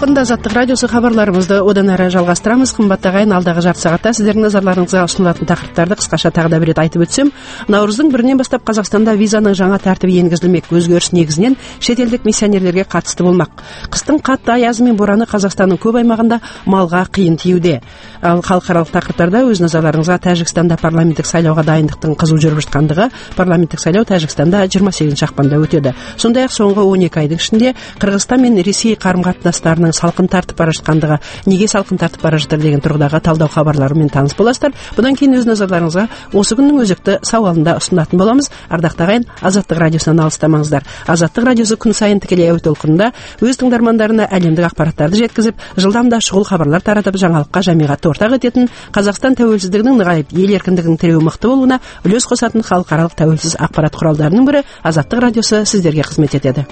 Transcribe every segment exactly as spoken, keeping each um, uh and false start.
толқында Азаттық радиосы хабарларымызды одан әрі жалғастырамыз. Қымбатты ағайын, алдағы жарты сағатта сіздердің назарларыңызға ұсынылатын тақырыптарды қысқаша тағы да бір рет айтып өтсем, наурыздың бірінен бастап Қазақстанда визаның жаңа тәртібі енгізілмек. Өзгеріс негізінен шетелдік миссионерлерге қатысты болмақ. Қыстың қатты аязы мен бораны Қазақстанның көп аймағында малға қиын тиюде. Ал халықаралық тақырыптарда өз назарларыңызға Тәжікстанда парламенттік сайлауға дайындықтың қызу жүріп жатқандығы, парламенттік сайлау Тәжікстанда жиырма сегізінші ақпанда өтеді. Сондай-ақ соңғы он екі айдың ішінде Қырғызстан мен Ресей қарым-қатынастарының салқын тартып бара жатқандығы, неге салқын тартып бара жатыр деген тұрғыдағы талдау хабарларымен таныс боласыздар. Бұдан кейін өз назарларыңызға осы күннің өзекті сауалында ұсынатын боламыз. Ардақты ағайын, Азаттық радиосынан алыстамаңыздар. Азаттық радиосы күн сайын тікелей әуе толқынында өз тыңдармандарына әлемдік ақпараттарды жеткізіп, жылдамда шұғыл хабарлар таратып, жаңалыққа жамиғатты ортақ ететін, Қазақстан тәуелсіздігінің нығайып, ел еркіндігінің тіреуі мықты болуына үлес қосатын халықаралық тәуелсіз ақпарат құралдарының бірі Азаттық радиосы сіздерге қызмет етеді.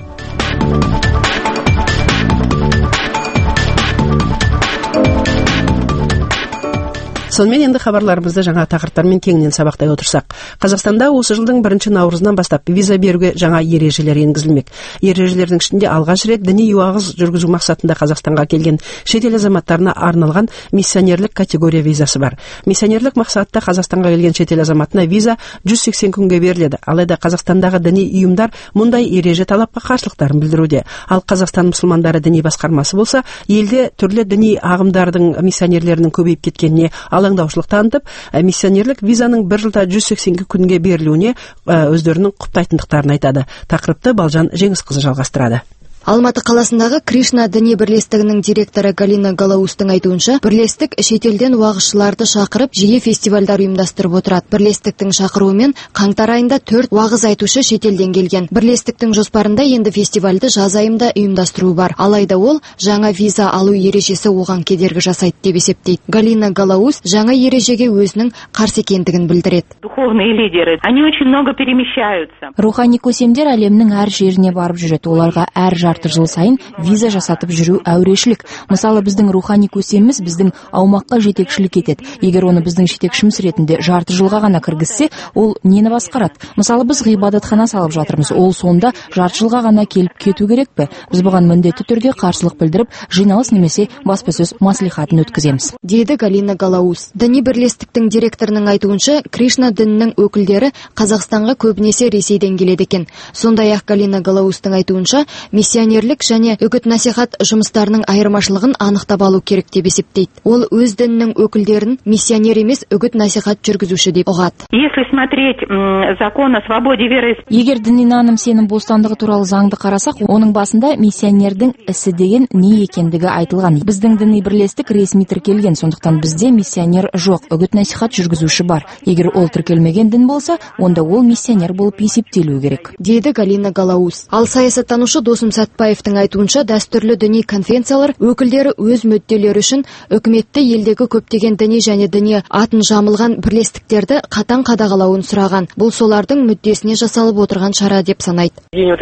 Сонымен енді хабарларымызды жаңа тақырыптармен кеңінен сабақтай отырсақ, Қазақстанда осы жылдың бірінші наурызынан бастап виза беруге жаңа ережелер енгізілмек. Ережелердің ішінде алғаш рет діни уағыз жүргізу мақсатында Қазақстанға келген шетел азаматтарына арналған миссионерлік категория визасы бар. Миссионерлік мақсатта Қазақстанға келген шетел азаматына виза жүз сексен күнге беріледі. Алайда Қазақстандағы діни ұйымдар мұндай ереже талапқа қарсылықтарын білдіруде. Ал Қазақстан мұсылмандары діни басқармасы болса, елде түрлі діни ағымдардың миссионерлерінің көбейіп кеткеніне алаңдаушылық танытып, миссионерлік визаның бір жылда жүз сексен күнге берілуіне өздерінің құптайтындықтарын айтады. Тақырыпты Балжан Жеңісқызы жалғастырады. Алматы қаласындағы Кришна діни бірлестігінің директоры Галина Галаустың айтуынша, бірлестік шетелден уағызшыларды шақырып, жиі фестивальдар ұйымдастырып отырады. Бірлестіктің шақыруымен қаңтар айында төрт уағыз айтушы шетелден келген. Бірлестіктің жоспарында енді фестивальді жаз айында ұйымдастыру бар. Алайда ол жаңа виза алу ережесі оған кедергі жасайды деп есептейді. Галина Галауст жаңа ережеге өзінің қарсы екендігін білдіреді. Духовные лидеры, они очень много перемещаются. Рухани көсемдер әлемнің әр жеріне барып жүреді. Оларға әр жарты жыл сайын виза жасатып жүру әурешілік. Мысалы, біздің рухани көсеміміз біздің аумаққа жетекшілік етеді. Егер оны біздің жетекшіміз ретінде жарты жылға ғана кіргізсе, ол нені басқарады? Мысалы, біз ғибадатхана салып жатырмыз. Ол сонда жарты жылға ғана келіп кету керек пе? Біз бұған міндетті түрде қарсылық білдіріп, жиналыс немесе баспасөз маслихатын өткіземіз, деді Галина Галаус. Діни бірлестіктің директорының айтуынша, Кришна дінінің өкілдері Қазақстанға көбінесе Ресейден келеді екен. Сондай-ақ Галина Галаустың айтуынша, миссионерлік және үгіт-насихат жұмыстарының айырмашылығын анықтап алу керек деп есептейді. Ол өз дінінің өкілдерін миссионер емес, үгіт-насихат жүргізуші деп ұғады. Если смотреть закон о свободе вероисповедания, егер діни наным сенім бостандығы туралы заңды қарасақ, оның басында миссионердің ісі деген не екендігі айтылған. Біздің діни бірлестік ресми тіркелген, сондықтан бізде миссионер жоқ, үгіт-насихат жүргізуші бар. Егер ол тіркелмеген дін болса, онда ол миссионер болып есептелуі керек, деді Галина Галаус. Ал саясаттанушы Досым Сәтбаевтың айтуынша, дәстүрлі діни конвенциялар өкілдері өз мүдделері үшін үкіметті елдегі көптеген діни және діни атын жамылған бірлестіктерді қатаң қадағалауын сұраған. Бұл солардың мүддесіне жасалып отырған шара деп санайды.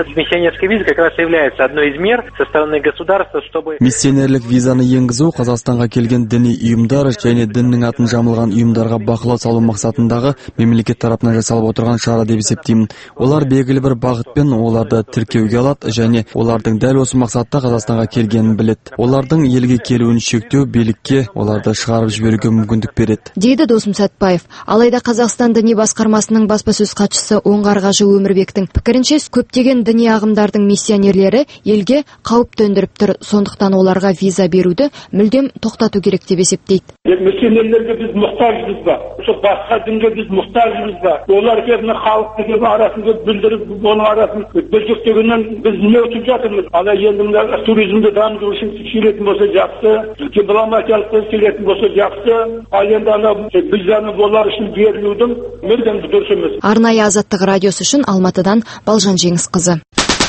Миссионерлік визаны енгізу Қазақстанға келген діни ұйымдар және діннің атын жамылған ұйымдарға бақылау салу мақсатындағы мемлекет тарапынан жасалып отырған шара деп есептеймін. Олар белгілі бір бағытпен оларды тіркеуге алады және олардың дәл осы мақсатта Қазақстанға келгенін біледі. Олардың елге келуін шектеу билікке оларды шығарып жіберуге мүмкіндік береді, дейді Досым Сәтбаев. Алайда Қазақстан діни басқармасының баспасөз хатшысы Оңғарғажы Өмірбектің пікірінше, көптеген діни ағымдардың миссионерлері елге қауіп төндіріп тұр, сондықтан оларға виза беруді мүлдем тоқтату керек деп есептейді. Миссионерлерге біз мұқтажбыз ба? Басқа дінге біз мұқтажбыз ба? Олар келіп халықтың арасында білдіріп, оның арасын бөлшектегеннен біз не өтіп жатырмыз? Ала енді туризмді дамыту үшін келетін болса жақсы, дипломатиялық келетін болса жақсы, ал енді ана визаны олар үшін берілудің мүлдем дұрыс емес. Арнайы Азаттық радиосы үшін Алматыдан Балжан Жеңісқызы.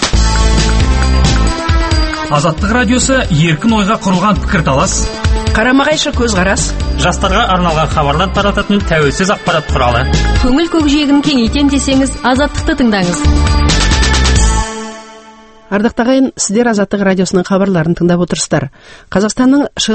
Азаттық радиосы еркін ойға құрылған пікірталас, қарама-қайшы көзқарас, жастарға арналған хабарлар тарататын тәуелсіз ақпарат құралы. Көңіл көкжиегін кеңейтем десеңіз, Азаттықты тыңдаңыз. Ардақты ағайын, сіздер Азаттық радиосының хабарларын тыңдап отырсыздар. Қазақстанның шығыс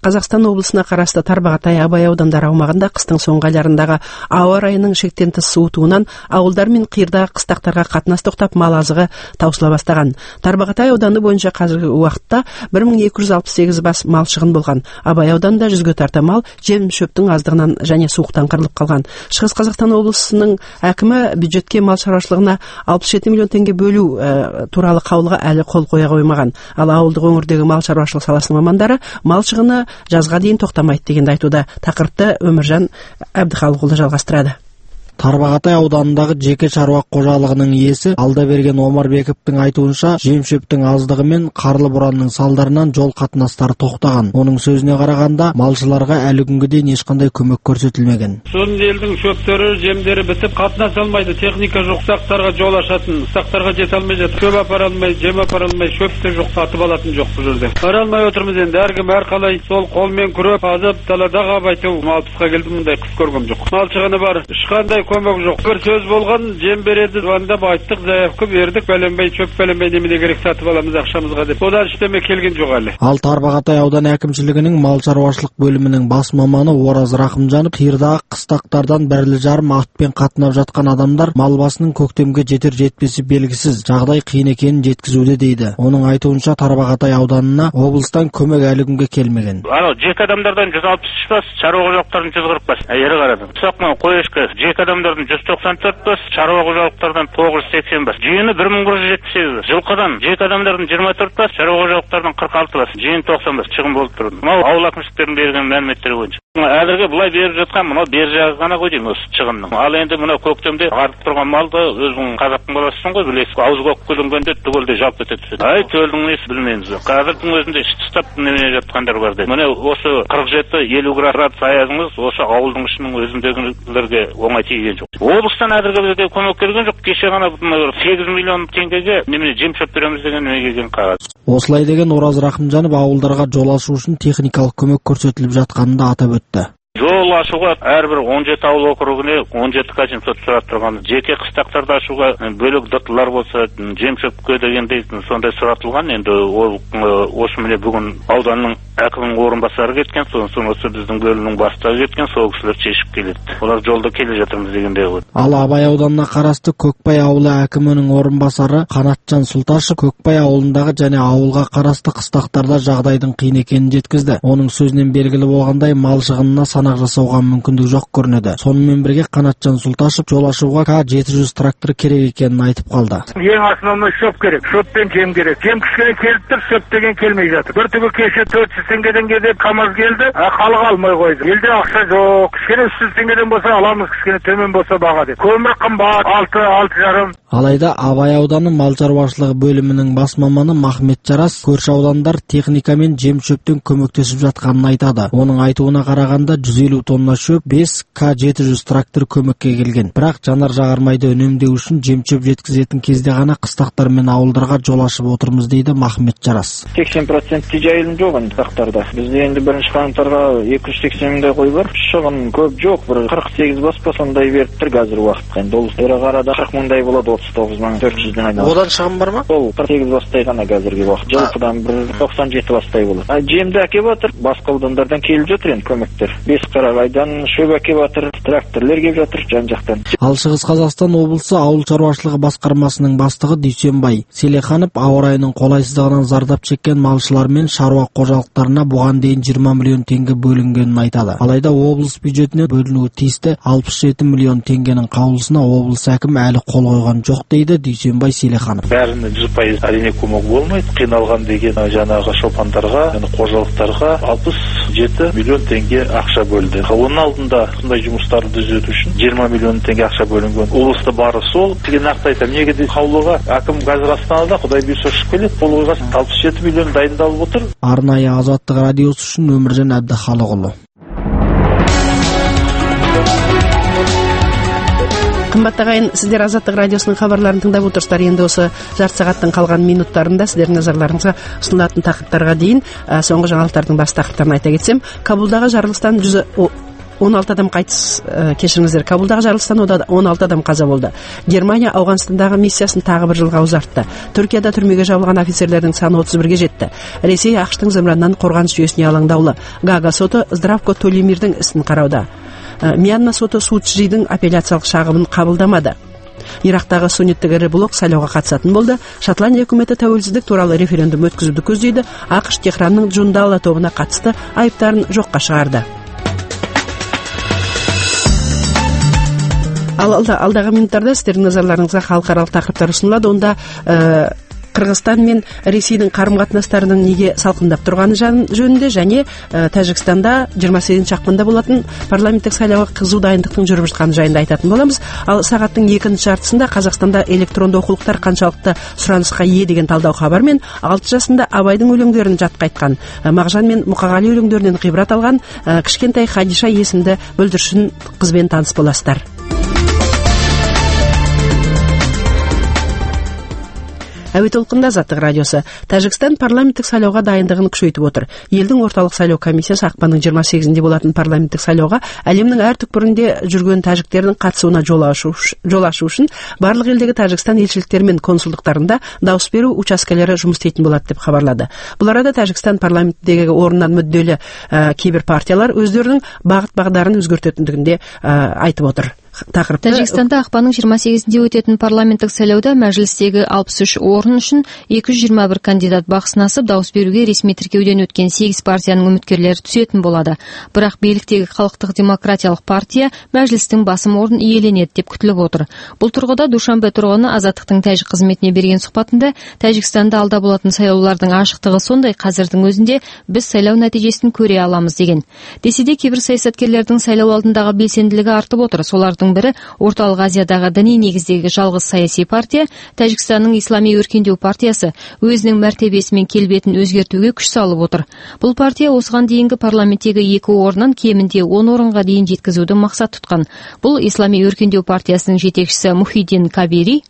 Қазақстан облысына қарасты Тарбағатай, Абай аудандары аумағында қыстың соңғы айларындағы ауа райының шектен тыс суытуынан ауылдар мен қиырдағы қыстақтарға қатынас тоқтап, мал азығы таусыла бастаған. Тарбағатай ауданы бойынша қазіргі уақытта бір мың екі жүз алпыс сегіз бас мал шығын болған. Абай ауданында жүзге тарта мал жем шөптің аздығынан және суықтан қырылып қалған. Шығыс Қазақстан облысының әкімі бюджетке мал шаруашылығына алпыс жеті миллион теңге бөлу ә, туралы қаулыға әлі қол қоя қоймаған. Ал ауылдық өңірдегі мал шаруашылық саласының мамандары мал шығыны жазға дейін тоқтамайды дегенді айтуда. Тақырыпты Өміржан Әбдіхалықұлы жалғастырады. Тарбағатай ауданындағы жеке шаруа қожалығының иесі Алдаберген Омарбековтың айтуынша, жем-шөптің аздығы мен қарлы боранның салдарынан жол қатынастары тоқтаған. Оның сөзіне қарағанда, малшыларға әлі күнге дейін ешқандай көмек көрсетілмеген. Соның елдің шөптері, жемдері бітіп, қатынас алмайды. Техника жоқ, қыстақтарға жол ашатын, қыстақтарға жете алмай жатыр. Шөп апара алмай, жем апара алмай, шөп те жоқ, сатып алатын жоқ бұл жерде. Бара алмай отырмыз енді. Әркім әрқалай сол қолмен күреп, азып, далада қабайту. Малпысқа келді, мұндай қыс көргем жоқ. Мал шығыны бар. Ешқандай көмек жоқ. Бір сөз болған, жем береді, звондап айттық, заявка бердік, бәленбей, шөп бәленбей немене керек сатып аламыз ақшамызға деп. Одан ештеме келген жоқ әлі. Ал Тарбағатай ауданы әкімшілігінің мал шаруашылық бөлімінің бас маманы Ораз Рахымжанов қиырдағы қыстақтардан бірлі жарым атпен қатынап жатқан адамдар мал басының көктемге жетер жетпесі белгісіз, жағдай қиын екенін жеткізуде дейді. Оның айтуынша Тарбағатай ауданына облыстан көмек әлі күнге келмеген. Анау жеке адамдардан жүз алпыс үш бас, шаруа қожалықтардан жүз қырық бас. Ері қарадым. Соқман қойышқа жеке адамдардан жүз тоқсан төрт бас, шаруа қожалықтардан тоғыз жүз сексен бас. Жиыны бір мың бір жүз жетпіс сегіз бас. Жылқыдан жеке адамдардан жиырма төрт бас, шаруа қожалықтардан қырық алты бас. Жиын тоқсан бас шығын болып тұр. Мынау ауыл әкімшіліктерінің берген мәліметтері бойынша. Әзірге былай беріп жатқан мынау бер жағы ғана ғой деймін осы шығынның. Ал енді мынау көктемде артып тұрған малды өзің қазақтың баласысың ғой, білесіз. Ауыз көк көлінгенде түгелде жалп ете түседі. Ай, төлдің несі білмейміз. Қазірдің өзінде ішті ұстап немене жатқандар бар дейді. Міне осы қырық жеті елу градус аязыңыз осы ауылдың ішінің өзіндегілерге оңай тиген жоқ. Облыстан әзірге бізге көмек келген жоқ. Кеше ғана сегіз миллион теңгеге немене жем шөп береміз деген неге келген қағаз. Осылай деген Ораз Рахымжанов ауылдарға жол ашу үшін техникалық көмек көрсетіліп жатқанын да атап өтті. Жол ашуға әрбір он жеті ауыл округіне он жеті качинсот сұрап тұрған. Жеке қыстақтарды ашуға бөлек даталар болса, жем шөпке дегендей сондай сұратылған. Енді ол осы міне бүгін ауданның әкімнің орынбасары кеткен, сосын осы біздің бөлімнің бастығы кеткен, сол кісілер шешіп келеді. Олар жолда келе жатырмыз дегендей ғой. Ал Абай ауданына қарасты Көкбай ауылы әкімінің орынбасары Қанатжан Сұлташев Көкбай ауылындағы және ауылға қарасты қыстақтарда жағдайдың қиын екенін жеткізді. Оның сөзінен белгілі болғандай, мал шығынына санақ жасауға мүмкіндік жоқ көрінеді. Сонымен бірге Қанатжан Сұлташев жол ашуға К жеті жүз трактор керек екенін айтып қалды. Ең основной шөп керек, шөп пен жем керек. Жем кішкене келіп тұр, шөп деген келмей жатыр. Бір түгі кеше төрт жүз теңгеден келіп КамАЗ келді, халық алмай қойды. Елде ақша жоқ. Кішкене үш жүз теңгеден болса аламыз, кішкене төмен болса баға деп. Көмір қымбат, алты, алты жарым. Алайда Абай ауданы мал шаруашылығы бөлімінің бас маманы Махмет Жарас көрші аудандар техника мен жем шөптен көмектесіп жатқанын айтады. Оның айтуына қарағанда жүз елу тонна шөп, бес К жеті жүз трактор көмекке келген. Бірақ жанар жағармайды үнемдеу үшін жем шөп жеткізетін кезде ғана қыстақтар мен ауылдарға жол ашып отырмыз дейді Махмет Жарас. сексен процент жайылым жоқ енді қыстақтарда. Бізде енді бірінші қаңтарға екі жүз сексен мыңдай қой бар. Шығын көп жоқ, бір қырық сегіз бас па сондай беріп тұр қазір уақытта. Енді ол ірі қарада қырық мыңдай болады, отыз тоғыз мың төрт жүзден айналады. Одан шығын бар ма? Ол қырық сегіз бастай ғана қазіргі уақыт. Жылқыдан бір тоқсан жеті бастай болады. А жемді әкеп жатыр, басқа аудандардан келіп жатыр енді көмектер. Бесқарағайдан шөп әкеп жатыр, тракторлар келіп жатыр жан-жақтан. Ал Шығыс Қазақстан облысы ауыл шаруашылығы басқармасының бастығы Дүйсенбай Селеханов ауа райының қолайсыздығынан зардап шеккен малшылар мен шаруа қожалықтарына бұған дейін жиырма миллион теңге бөлінгенін айтады. Алайда облыс бюджетіне бөлінуі тиісті алпыс жеті миллион теңгенің қаулысына облыс әкімі әлі қол қойған жоқ дейді Дүйсенбай Селеханов. Бәріне жүз пайыз әрине көмек болмайды. Қиналған деген жаңағы шопандарға, қожалықтарға алпыс жеті миллион теңге ақша бөлді. Оның алдында сондай жұмыстарды түзету үшін жиырма миллион теңге ақша бөлінген. Облыста бары сол. Деген нақты айтамын, неге де қаулыға әкім қазір Астанада Құдай бұйырса ұшып келеді. Қол қойған алпыс жеті миллион дайындалып отыр. Арнайы Азаттық радиосы үшін Өміржан Әбдіхалықұлы. Қымбатты ағайын, сіздер Азаттық радиосының хабарларын тыңдап отырсыздар. Енді осы жарты сағаттың қалған минуттарында сіздердің назарларыңызға ұсынылатын тақырыптарға дейін соңғы жаңалықтардың бас тақырыптарын айта кетсем, Кабулдағы жарылыстан жүз он алты адам қайтыс, кешіріңіздер, Кабулдағы жарылыстан он алты адам қаза болды. Германия Ауғанстандағы миссиясын тағы бір жылға ұзартты. Түркияда түрмеге жабылған офицерлердің саны отыз бірге жетті. Ресей ақштың зымыраннан қорғаныс жүйесіне алаңдаулы. Гага соты Здравко Толимирдің ісін қарауда. Мьянма соты Су Чжидің апелляциялық шағымын қабылдамады. Ирактағы сунниттік ірі блок сайлауға қатысатын болды. Шотландия үкіметі тәуелсіздік туралы референдум өткізуді көздейді. ақш Техранның Джундала тобына қатысты айыптарын жоққа шығарды. Ал алдағы минуттарда сіздердің назарларыңызға халықаралық тақырыптар ұсынылады. Онда ә, Қырғызстан мен Ресейдің қарым-қатынастарының неге салқындап тұрғаны жөнінде және ә, Тәжікстанда жиырма сегізінші ақпанда болатын парламенттік сайлауға қызу дайындықтың жүріп жатқаны жайында айтатын боламыз. Ал сағаттың екінші жартысында Қазақстанда электронды оқулықтар қаншалықты сұранысқа ие деген талдау хабармен алты жасында Абайдың өлеңдерін жатқа айтқан, Мағжан мен Мұқағали өлеңдерінен ғибрат алған ә, кішкентай Хадиша есімді бүлдіршін қызбен таныс боласыздар. Әуе толқында Азаттық радиосы. Тәжікстан парламенттік сайлауға дайындығын күшейтіп отыр. Елдің орталық сайлау комиссиясы ақпанның жиырма сегізінде болатын парламенттік сайлауға әлемнің әр түкпірінде жүрген тәжіктердің қатысуына жол ашу үшін барлық елдегі Тәжікстан елшіліктері мен консулдықтарында дауыс беру учаскелері жұмыс істейтін болады деп хабарлады. Бұл арада Тәжікстан парламентіндегі орыннан мүдделі ә, кейбір партиялар өздерінің бағыт-бағдарын өзгертетіндігінде ә, айтып отыр. Тақырыпты... Тәжікстанда ақпанның жиырма сегізінде өтетін парламенттік сайлауда мәжілістегі алпыс үш орын үшін екі жүз жиырма бір кандидат бақ сынасып, дауыс беруге ресми тіркеуден өткен сегіз партияның үміткерлері түсетін болады. Бірақ биліктегі халықтық демократиялық партия мәжілістің басым орнын иеленеді деп күтіліп отыр. Бұл тұрғыда Душанбе тұрғыны Азаттықтың тәжік қызметіне берген сұхбатында Тәжікстанда алда болатын сайлаулардың ашықтығы сондай, қазірдің өзінде біз сайлау нәтижесін көре аламыз деген. Десе де кейбір саясаткерлердің сайлау алдындағы белсенділігі артып отыр. Солардың бірі Орталық Азиядағы діни негіздегі жалғыз саяси партия Тәжікстанның Ислами өркендеу партиясы өзінің мәртебесі мен келбетін өзгертуге күш салып отыр. Бұл партия осыған дейінгі парламенттегі екі орыннан кемінде он орынға дейін жеткізуді мақсат тұтқан. Бұл Ислами өркендеу партиясының жетекшісі Мухиддин Кабири.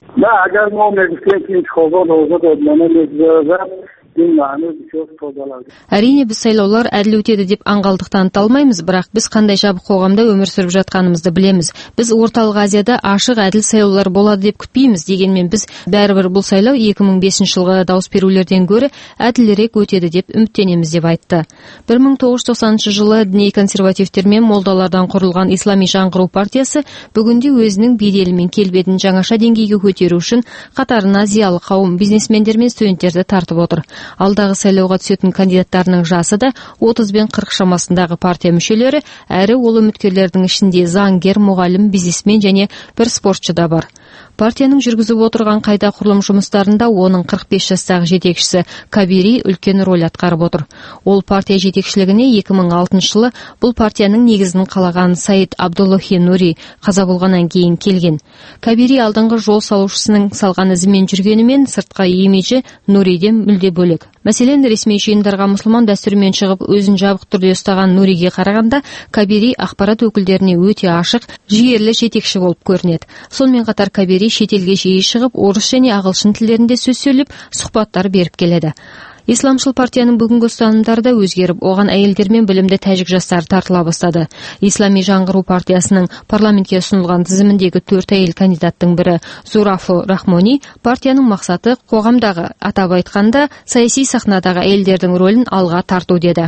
Әрине біз сайлаулар әділ өтеді деп аңғалдық таныта алмаймыз, бірақ біз қандай жабық қоғамда өмір сүріп жатқанымызды білеміз. Біз Орталық Азияда ашық әділ сайлаулар болады деп күтпейміз. Дегенмен біз бәрібір бұл сайлау екі мың бесінші жылғы дауыс берулерден гөрі әділірек өтеді деп үміттенеміз деп айтты. бір мың тоғыз жүз тоқсаныншы жылы діни консервативтер мен молдалардан құрылған Ислами жаңғыру партиясы бүгінде өзінің беделі мен келбетін жаңаша деңгейге көтеру үшін қатарына зиялы қауым, бизнесмендер мен студенттерді тартып отыр. Алдағы сайлауға түсетін кандидаттарының жасы да отыз бен қырық шамасындағы партия мүшелері, әрі ол үміткерлердің ішінде заңгер, мұғалім, бизнесмен және бір спортшы да бар. Партияның жүргізіп отырған қайта құрылым жұмыстарында оның қырық бес жастағы жетекшісі Кабири үлкен рөл атқарып отыр. Ол партия жетекшілігіне екі мың алтыншы жылы бұл партияның негізін қалаған Саид Абдуллахи Нури қаза болғаннан кейін келген. Кабири алдыңғы жол салушысының салған ізімен жүргенімен сыртқы имиджі Нуриден мүлде бөлек. Мәселен, ресми жиындарға мұсылман дәстүрімен шығып өзін жабық түрде ұстаған Нуриге қарағанда Кабири ақпарат өкілдеріне өте ашық, жігерлі жетекші болып көрінеді. Сонымен қатар Кабири шетелге жиі шығып, орыс және ағылшын тілдерінде сөз сөйлеп, сұхбаттар беріп келеді. Исламшыл партияның бүгінгі ұстанымдары да өзгеріп, оған әйелдер мен білімді тәжік жастары тартыла бастады. Ислами жаңғыру партиясының парламентке ұсынылған тізіміндегі төрт әйел кандидаттың бірі Зурафу Рахмони партияның мақсаты қоғамдағы, атап айтқанда, саяси сахнадағы әйелдердің рөлін алға тарту деді.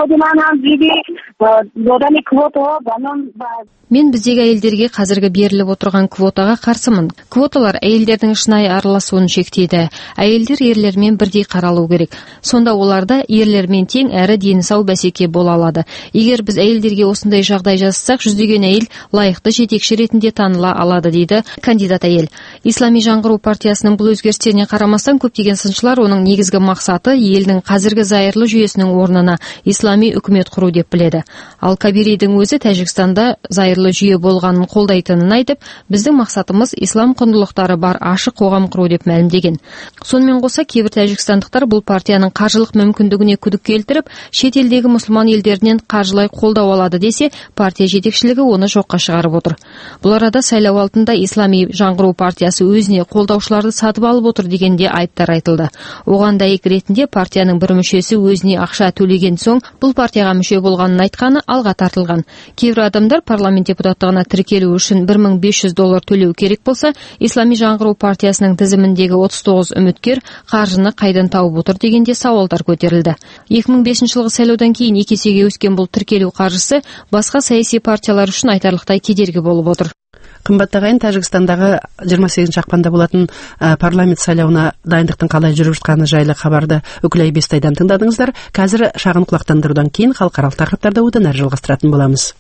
Мен біздегі әйелдерге қазіргі беріліп отырған квотаға қарсымын. Квоталар әйелдердің шынайы араласуын шектейді. Әйелдер ерлермен бірдей қаралу керек. Сонда оларда ерлермен тең әрі дені сау бәсеке бола алады. Егер біз әйелдерге осындай жағдай жасасақ, жүздеген әйел лайықты жетекші ретінде таныла алады, дейді кандидат әйел. Ислами жаңғыру партиясының бұл өзгерістеріне қарамастан көптеген сыншылар оның негізгі мақсаты елдің қазіргі зайырлы жүйесінің орнына ислами үкімет құру деп біледі. Ал Кабиридің өзі Тәжікстанда зайырлы жүйе болғанын қолдайтынын айтып, біздің мақсатымыз ислам құндылықтары бар ашық қоғам құру деп мәлімдеген. Сонымен қоса, кейбір тәжікстандықтар бұл партияның қаржылық мүмкіндігіне күдік келтіріп, шет елдегі мұсылман елдерінен қаржылай қолдау алады десе, партия жетекшілігі оны жоққа шығарып отыр. Бұл арада сайлау алдында Ислами жаңғыру партиясы өзіне қолдаушыларды сатып алып отыр дегенде айыптар айтылды. Оған дәйек ретінде партияның бір мүшесі өзіне ақша төлеген соң Бұл партияға мүше болғанын айтқаны алға тартылған. Кейбір адамдар парламент депутаттығына тіркелу үшін бір мың бес жүз доллар төлеу керек болса, Ислами жаңғыру партиясының тізіміндегі отыз тоғыз үміткер қаржыны қайдан тауып отыр дегенде сауалдар көтерілді. екі мың бесінші жылғы сайлаудан кейін екі есеге өскен бұл тіркелу қаржысы басқа саяси партиялар үшін айтарлықтай кедергі болып отыр. Қымбатты ағайын, Тәжікстандағы жиырма сегізінші ақпанда болатын ә, парламент сайлауына дайындықтың қалай жүріп жатқаны жайлы хабарды үкілей Бестайдан тыңдадыңыздар. Қазір шағын құлақтандырудан кейін халықаралық тақырыптарды одан әрі жалғастыратын боламыз.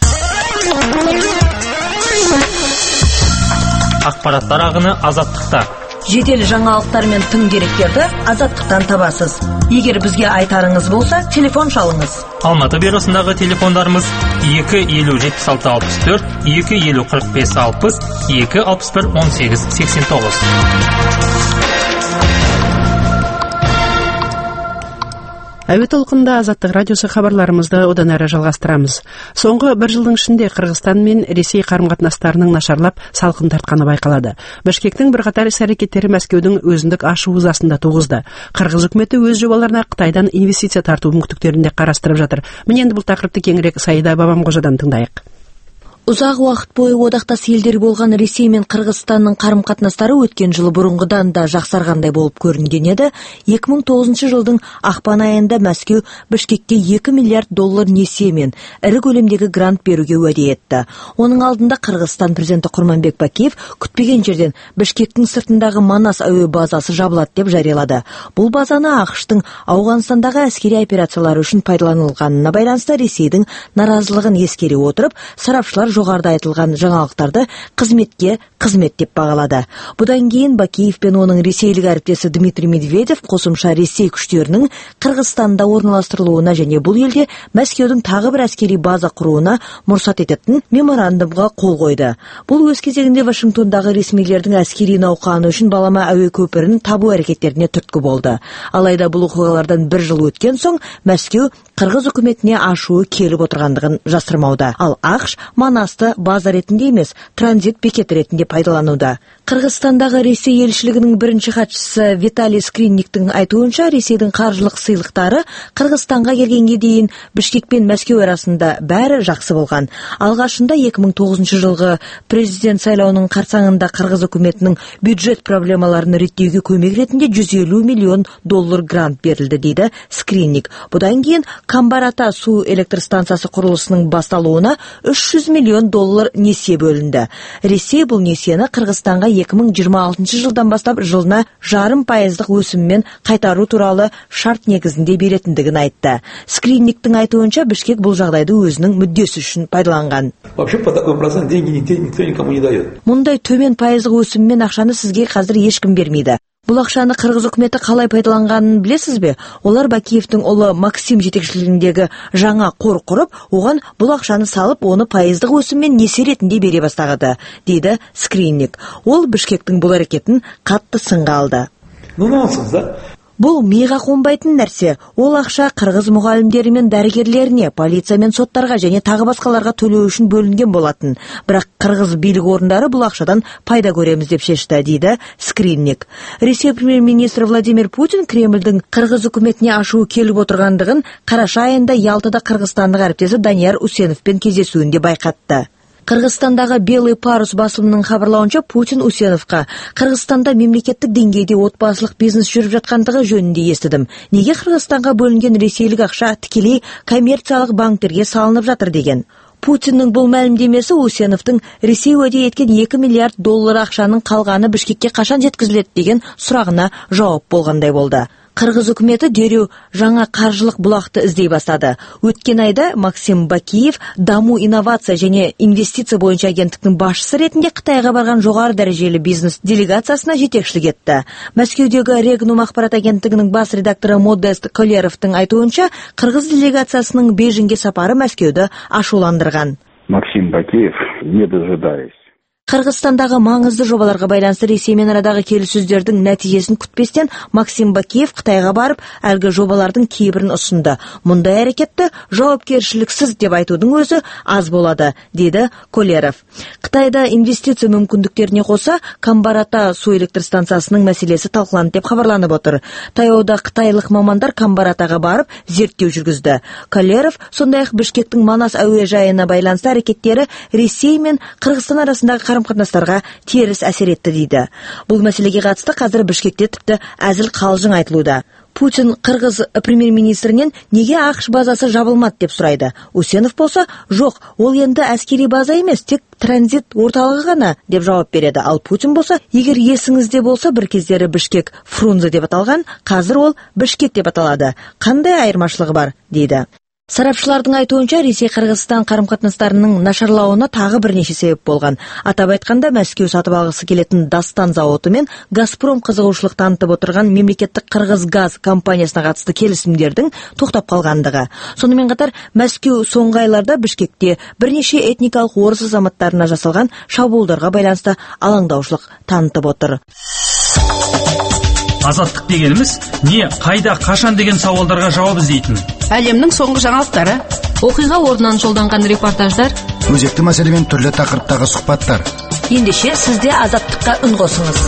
Ақпараттар ағыны азаттықта. Жетелі жаңалықтар мен тың деректерді азаттықтан табасыз. Егер бізге айтарыңыз болса, телефон шалыңыз. Алматы бюросындағы телефондарымыз екі елу жетпіс алты алпыс төрт, екі елу қырық бес алпыс, екі алпыс бір он сегіз сексен тоғыз. Әуе толқында Азаттық радиосы хабарларымызды одан әрі жалғастырамыз. Соңғы бір жылдың ішінде Қырғызстан мен Ресей қарым-қатынастарының нашарлап салқын тартқаны байқалады. Бішкектің бірқатар іс-әрекеттері Мәскеудің өзіндік ашу ызасын да туғызды. Қырғыз үкіметі өз жобаларына Қытайдан инвестиция тарту мүмкіндіктерін де қарастырып жатыр. Міне енді бұл тақырыпты кеңірек Саида Бабамқожадан тыңдайық. Ұзақ уақыт бойы одақтас елдер болған Ресей мен Қырғызстанның қарым-қатынастары өткен жылы бұрынғыдан да жақсарғандай болып көрінген еді. екі мың тоғызыншы жылдың ақпан айында Мәскеу Бішкекке екі миллиард доллар несие мен ірі көлемдегі грант беруге уәде етті. Оның алдында Қырғызстан президенті Құрманбек Бакиев күтпеген жерден Бішкектің сыртындағы Манас әуе базасы жабылады деп жариялады. Бұл базаны ақш-тың Ауғанстандағы әскери операциялары үшін пайдаланылғанына байланысты Ресейдің наразылығын ескере отырып, сарапшылар жоғарыда айтылған жаңалықтарды қызметке қызмет деп бағалады. Бұдан кейін Бакиев пен оның ресейлік әріптесі Дмитрий Медведев қосымша Ресей күштерінің Қырғызстанда орналастырылуына және бұл елде Мәскеудің тағы бір әскери база құруына мұрсат ететін меморандумға қол қойды. Бұл өз кезегінде Вашингтондағы ресмилердің әскери науқаны үшін балама әуе көпірін табу әрекеттеріне түрткі болды. Алайда бұл оқиғалардан бір жыл өткен соң Мәскеу Қырғыз үкіметіне ашуы келіп отырғандығын жасырмауда. Ал ақш Манасты база ретінде емес, транзит бекеті ретінде пайдалануда. Қырғызстандағы Ресей елшілігінің бірінші хатшысы Виталий Скринниктің айтуынша, Ресейдің қаржылық сыйлықтары Қырғызстанға келгенге дейін Бішкек пен Мәскеу арасында бәрі жақсы болған. Алғашында екі мың тоғызыншы жылғы президент сайлауының қарсаңында Қырғыз үкіметінің бюджет проблемаларын реттеуге көмек ретінде жүз елу миллион доллар грант берілді, дейді Скринник. Бұдан кейін Камбар-Ата су электр станциясы құрылысының басталуына үш жүз миллион доллар несие бөлінді. Ресей бұл несиені Қырғызстанға екі мың жиырма алтыншы жылдан бастап жылына жарым пайыздық өсіммен қайтару туралы шарт негізінде беретіндігін айтты. Скринниктің айтуынша, Бішкек бұл жағдайды өзінің мүддесі үшін пайдаланған. Мұндай төмен пайыздық өсіммен ақшаны сізге қазір ешкім бермейді. Бұл ақшаны Қырғыз үкіметі қалай пайдаланғанын білесіз бе? Олар Бакиевтің ұлы Максим жетекшілігіндегі жаңа қор құрып, оған бұл ақшаны салып, оны пайыздық өсіммен несие ретінде бере бастады, дейді Скринник. Ол Бішкектің бұл әрекетін қатты сынға алды. Бұл миға қонбайтын нәрсе. Ол ақша Қырғыз мұғалімдері мен дәрігерлеріне, полиция мен соттарға және тағы басқаларға төлеу үшін бөлінген болатын. Бірақ Қырғыз билік орындары бұл ақшадан пайда көреміз деп шешті, дейді Скринник. Ресей премьер-министрі Владимир Путин Кремльдің Қырғыз үкіметіне ашуы келіп отырғандығын қараша айында Ялтада қырғызстандық әріптесі Данияр Усеновпен кездесуінде байқатты. Қырғызстандағы Белый парус басылымының хабарлауынша, Путин Усеновқа Қырғызстанда мемлекеттік деңгейде отбасылық бизнес жүріп жатқандығы жөнінде естідім. Неге Қырғызстанға бөлінген ресейлік ақша тікелей коммерциялық банктерге салынып жатыр деген. Путиннің бұл мәлімдемесі Усеновтың Ресей уәде еткен екі миллиард доллар ақшаның қалғаны Бішкекке қашан жеткізіледі деген сұрағына жауап болғандай болды. Қырғыз үкіметі дереу жаңа қаржылық бұлақты іздей бастады. Өткен айда Максим Бакиев даму, инновация және инвестиция бойынша агенттіктің басшысы ретінде Қытайға барған жоғары дәрежелі бизнес делегациясына жетекшілік етті. Мәскеудегі Регнум ақпарат агенттігінің бас редакторы Модест Колеровтың айтуынша, Қырғыз делегациясының Бейжіңге сапары Мәскеуді ашуландырған. Максим Бакиев, не дожидаясь Кыргызстандагы маңызды жобаларга байланыштуу Ресей менен арадағы келіссөздердің нәтижесін күтпестен Максим Бакиев Кытайга барып, әлгі жобалардың кейбірін ұсынды. Мұндай әрекетті жауапкершіліксіз деп айтудың өзі аз болады, деді Колеров. Қытайда инвестиция мүмкіндіктеріне қоса Камбарата су электр станциясының мәселесі талқыланды деп хабарланып отыр. Таяуда қытайлық мамандар Камбаратаға барып зерттеу жүргізді. Колеров сондай-ақ Бишкектің Манас әуежайына байланысты әрекеттері Ресей мен Кыргызстан арасындағы қарым-қатынастарға теріс әсер етті дейді. Бұл мәселеге қатысты қазір Бишкекте тіпті әзіл қалжың айтылуда. Путин Кыргыз премьер-министрінен неге ақш базасы жабылмады деп сұрайды. Усенов болса, жоқ, ол енді әскери база емес, тек транзит орталығы ғана деп жауап береді. Ал Путин болса, егер есіңізде болса, бір кездері Бишкек Фрунзе деп аталған, қазір ол Бишкек деп аталады. Қандай айырмашылығы бар, дейді. Сарапшылардың айтуынша, Ресей Кыргызстан қарым-қатынастарының нашарлауына тағы бірнеше себеп болған. Атап айтқанда, Мәскеу сатып алғысы келетін Дастан зауыты мен Газпром қызығушылық танытып отырған мемлекеттік Кыргыз газ компаниясына қатысты келісімдердің тоқтап қалғандығы. Сонымен қатар, Мәскеу соңғы айларда Бишкекте бірнеше этникалық орыс азаматтарына жасалған шабуылдарға байланысты алаңдаушылық танытып отыр. Азаттық дегеніміз не, қайда, қашан деген сауалдарға жауап іздейтін. Әлемнің соңғы жаңалықтары, оқиға орнынан жолданған репортаждар, өзекті мәселемен түрлі тақырыптағы сұхбаттар. Ендеше сізде азаттыққа үн қосыңыз.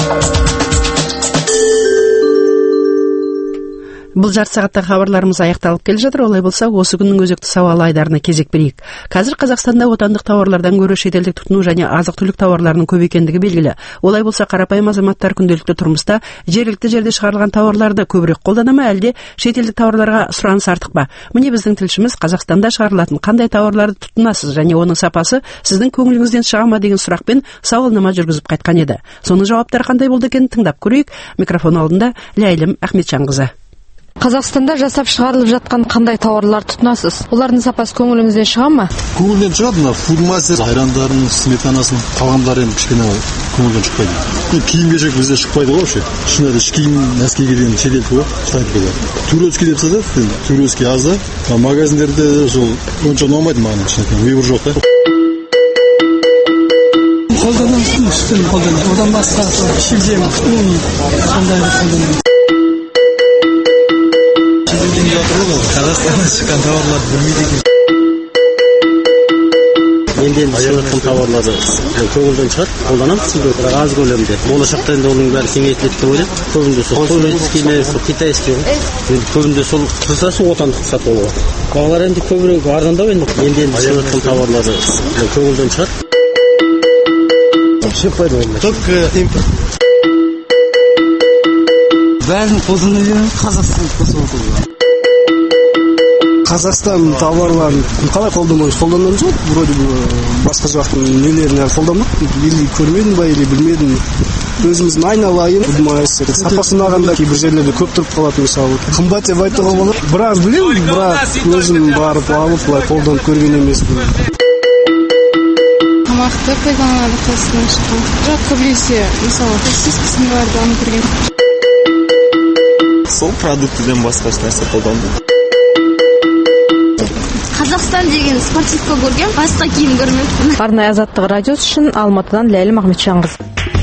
Бұл жарты сағаттағы хабарларымыз аяқталып келе жатыр. Олай болса, осы күннің өзекті сауалы айдарына кезек берейік. Қазір Қазақстанда отандық тауарлардан гөрі шетелдік тұтыну және азық-түлік тауарларының көп екендігі белгілі. Олай болса, қарапайым азаматтар күнделікті тұрмыста жергілікті жерде шығарылған тауарларды көбірек қолдана ма, әлде шетелдік тауарларға сұраныс артық па? Міне біздің тілшіміз Қазақстанда шығарылатын қандай тауарларды тұтынасыз және оның сапасы сіздің көңіліңізден шыға ма деген сұрақпен сауалнама жүргізіп қайтқан еді. Соның жауаптары қандай болды екенін тыңдап көрейік. Микрофон алдында Ләйлім Ахметжанқызы. Қазақстанда жасап шығарылып жатқан қандай тауарлар тұтынасыз? Олардың сапасы көңіліңізден шыға ма? Көңілден шығады, мына фудмастер, айрандарын, сметанасын, қалғандары енді кішкене көңілден шықпайды. Киім-кешек бізде шықпайды ғой вообще. Шынында іш киім Мәскеуге деген шетелдік ғой, Штатқа. Турецкий деп сатады, турецкий аз да. Магазиндерде сол онша ұнамайды маған, шынында выбор жоқ та. Қолданамын, үстін қолданамын. Одан басқа шілдем, ұн, сондай қолданамын. Қазақстаннан шыққан тауарларды білмейді екен. Менден шығатын тауарларды көңілден шығады, қолданамыз, бірақ аз көлемде. Болашақта енді оның бәрі кеңейтіледі деп ойлаймын. Көбінде сол турецкий емес, китайский ғой. Енді көбінде сол қысасы отандық сатып алуға. Бағалар енді көбірек арзандау енді. Менден шығатын тауарларды көңілден шығады. Шықпайды онда. Только импорт. Бәрін қолдана беремін, Қазақстан қосып отырмын. Қазақстан тауарларын қалай қолдамаймыз? Қолданамыз ғой, вроде бы басқа жақтың нелерін қолдамақ. Или көрмедім ба, или білмедім. Өзіміздің айналайын, сапасын ағанда кейбір жерлерде көп тұрып қалады, мысалы. Қымбат деп айтуға болады. Біраз білемін, бірақ өзім барып алып, былай қолданып көрген емеспін. Тамақты пайдаланады Қазақстаннан шыққан. Бірақ көбінесе, мысалы, сосискасын барды аны көрген. Сол продуктіден басқа нәрсе қолданды. Қазақстан деген спортивка көрген, басқа киім көрмеппін. Арнайы азаттық радиосы үшін Алматыдан Ләйлім Ахметжанқызы.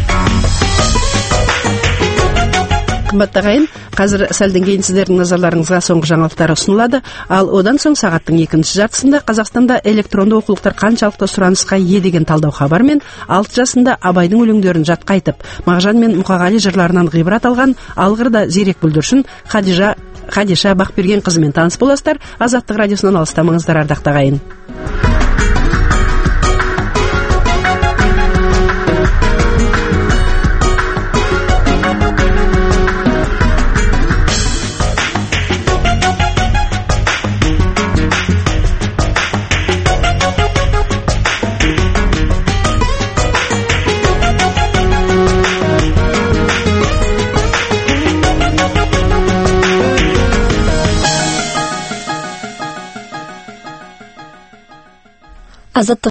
Қымбатты ағайын, қазір сәлден кейін сіздердің назарларыңызға соңғы жаңалықтар ұсынылады, ал одан соң сағаттың екінші жартысында Қазақстанда электронды оқулықтар қаншалықты сұранысқа ие деген талдау хабармен алты жасында Абайдың өлеңдерін жатқа айтып, Мағжан мен Мұқағали жырларынан ғибрат алған алғырда зерек бүлдіршін Хадижа Хадиша Бақберген қызымен таныс боласыздар. Азаттық радиосынан алыстамаңыздар, ардақты ағайын. Азаттық